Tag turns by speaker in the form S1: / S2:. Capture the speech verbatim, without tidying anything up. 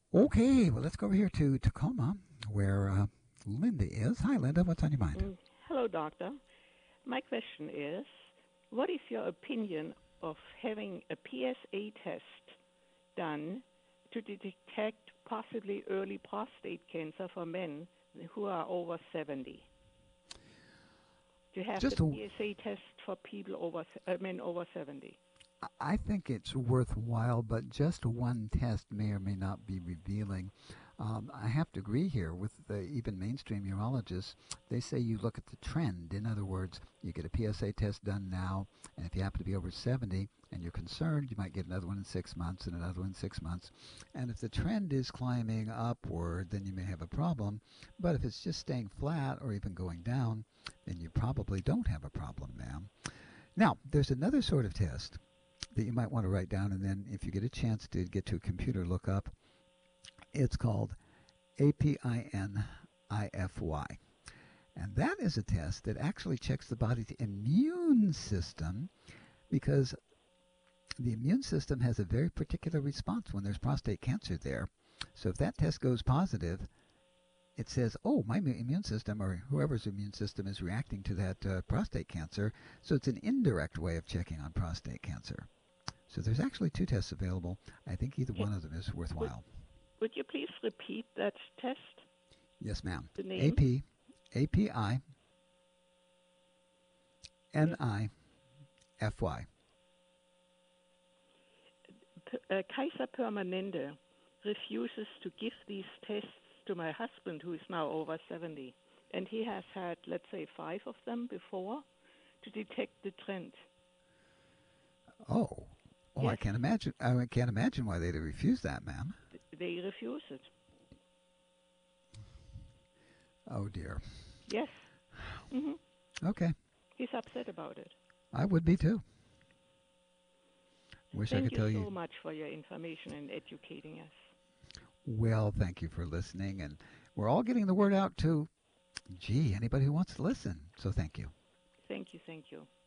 S1: Okay, well, let's go over here to Tacoma, where uh, Linda is. Hi, Linda. What's on your mind?
S2: Mm. Hello, doctor. My question is, what is your opinion of having a P S A test done to detect possibly early prostate cancer for men who are over seventy? To have the
S1: Just a,
S2: P S A test for people over uh, men over seventy.
S1: I think it's worthwhile, but just one test may or may not be revealing. Um, I have to agree here with the, even mainstream urologists. They say you look at the trend. In other words, you get a P S A test done now, and if you happen to be over seventy and you're concerned, you might get another one in six months and another one in six months. And if the trend is climbing upward, then you may have a problem. But if it's just staying flat or even going down, then you probably don't have a problem, ma'am. Now, there's another sort of test that you might want to write down, and then if you get a chance to get to a computer, look up. It's called A P I N I F Y. And that is a test that actually checks the body's immune system, because the immune system has a very particular response when there's prostate cancer there. So if that test goes positive, it says, oh, my immune system or whoever's immune system is reacting to that uh, prostate cancer. So it's an indirect way of checking on prostate cancer. So there's actually two tests available. I think either
S2: Can,
S1: one of them is
S2: would,
S1: worthwhile.
S2: would you please repeat that test?
S1: Yes, ma'am.
S2: The name?
S1: A P, A P I,
S2: Yes.
S1: N I F Y.
S2: P- uh, Kaiser Permanente refuses to give these tests to my husband, who is now over seventy. And he has had, let's say, five of them before to detect the trend.
S1: Oh. Oh, I
S2: Yes,
S1: can't imagine. I can't imagine why they'd refuse that, ma'am.
S2: they refuse it.
S1: Oh dear.
S2: Yes. hmm
S1: Okay.
S2: He's upset about it.
S1: I would be too. Wish I
S2: Thank
S1: could
S2: you
S1: tell you.
S2: so much for your information and educating us.
S1: Well, thank you for listening, and we're all getting the word out to, gee, anybody who wants to listen. So thank you.
S2: Thank you, thank you.